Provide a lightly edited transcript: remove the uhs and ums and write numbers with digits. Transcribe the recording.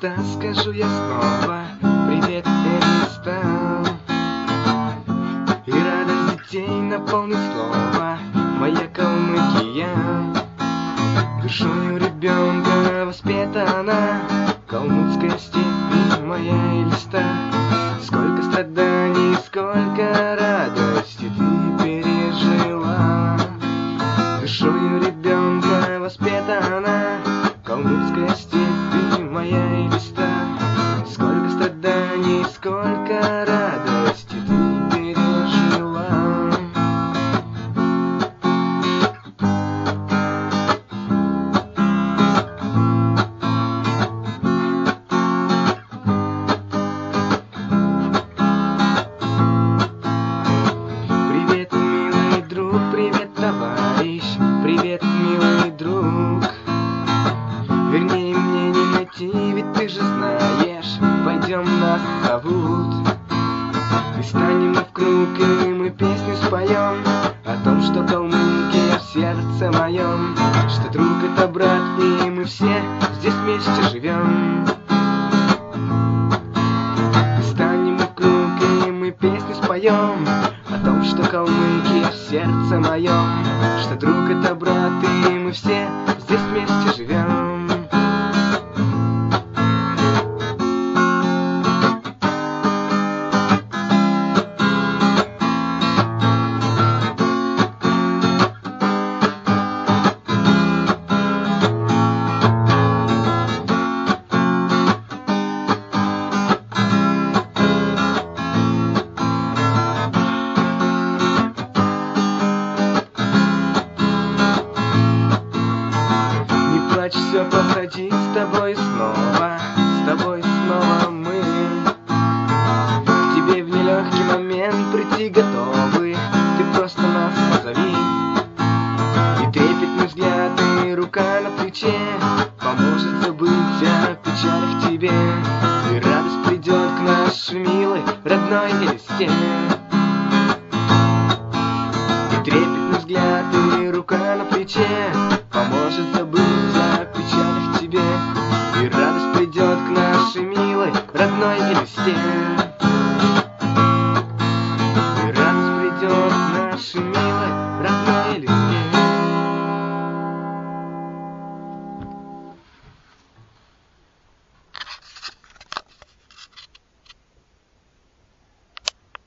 Элиста, скажу я снова привет, Элиста. И радость детей наполнит слово моя Калмыкия. Душою ребенка воспетана калмыцкая степь моя Элиста. Сколько страданий, сколько радости ты пережила. Душою ребенка воспетана калмыцкая степь моя Элиста. Сколько страданий, сколько радости ты пережила. Привет, милый друг, привет, товарищ, привет, милый друг. Вернее, мне не найти, ведь ты же знаешь, пойдем нас зовут. И станем мы в круг, и мы песню споем о том, что Калмыкия в сердце моем, что друг это брат, и мы все здесь вместе живем. И станем мы в круг, и мы песню споем о том, что Калмыкия в сердце моем, что друг это брат, и мы все здесь вместе живем. Все позади, с тобой снова мы. К тебе в нелегкий момент прийти готовы, ты просто нас позови. И трепетный взгляд, и рука на плече поможет забыть о печалях тебе. И радость придет к нашей милой родной Элисте. И трепетный взгляд, и рука на плече поможет забыть о